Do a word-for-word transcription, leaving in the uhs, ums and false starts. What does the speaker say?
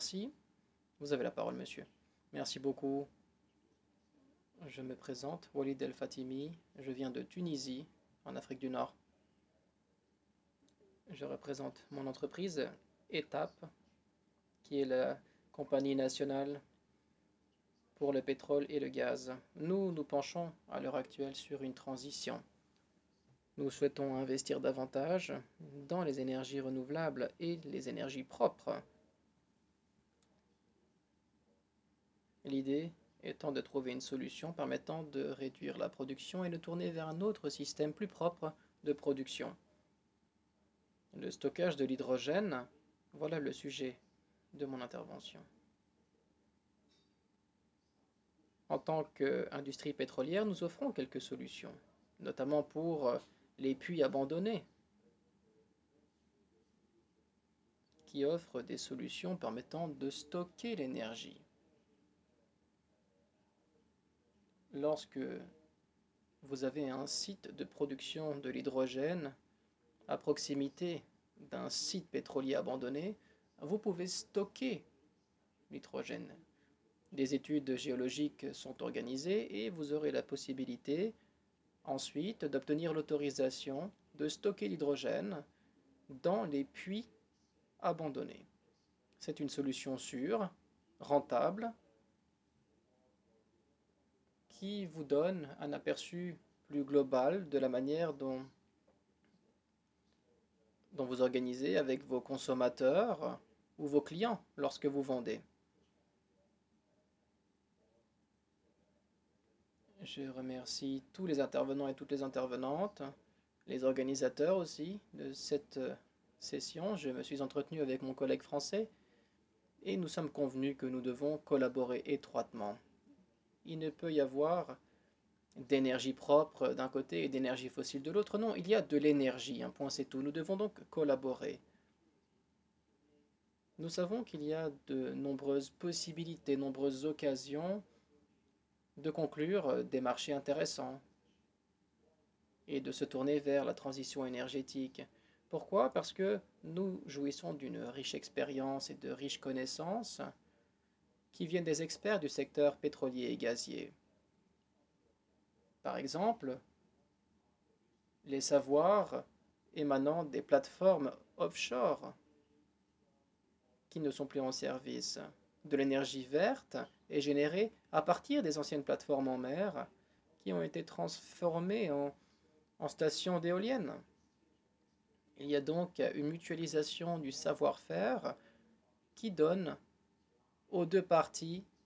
Merci. Vous avez la parole, monsieur. Merci beaucoup. Je me présente, Walid El Fatimi. Je viens de Tunisie, en Afrique du Nord. Je représente mon entreprise, ETAP, qui est la compagnie nationale pour le pétrole et le gaz. Nous nous penchons à l'heure actuelle sur une transition. Nous souhaitons investir davantage dans les énergies renouvelables et les énergies propres. L'idée étant de trouver une solution permettant de réduire la production et de tourner vers un autre système plus propre de production. Le stockage de l'hydrogène, voilà le sujet de mon intervention. En tant qu'industrie pétrolière, nous offrons quelques solutions, notamment pour les puits abandonnés, qui offrent des solutions permettant de stocker l'énergie. Lorsque vous avez un site de production de l'hydrogène à proximité d'un site pétrolier abandonné, vous pouvez stocker l'hydrogène. Des études géologiques sont organisées et vous aurez la possibilité ensuite d'obtenir l'autorisation de stocker l'hydrogène dans les puits abandonnés. C'est une solution sûre, rentable, qui vous donne un aperçu plus global de la manière dont, dont vous organisez avec vos consommateurs ou vos clients lorsque vous vendez. Je remercie tous les intervenants et toutes les intervenantes, les organisateurs aussi de cette session. Je me suis entretenu avec mon collègue français et nous sommes convenus que nous devons collaborer étroitement. Il ne peut y avoir d'énergie propre d'un côté et d'énergie fossile de l'autre. Non, il y a de l'énergie, un point c'est tout. Nous devons donc collaborer. Nous savons qu'il y a de nombreuses possibilités, nombreuses occasions de conclure des marchés intéressants et de se tourner vers la transition énergétique. Pourquoi? Parce que nous jouissons d'une riche expérience et de riches connaissances qui viennent des experts du secteur pétrolier et gazier. Par exemple, les savoirs émanant des plateformes offshore qui ne sont plus en service. De l'énergie verte est générée à partir des anciennes plateformes en mer qui ont été transformées en, en stations d'éoliennes. Il y a donc une mutualisation du savoir-faire qui donne aux deux parties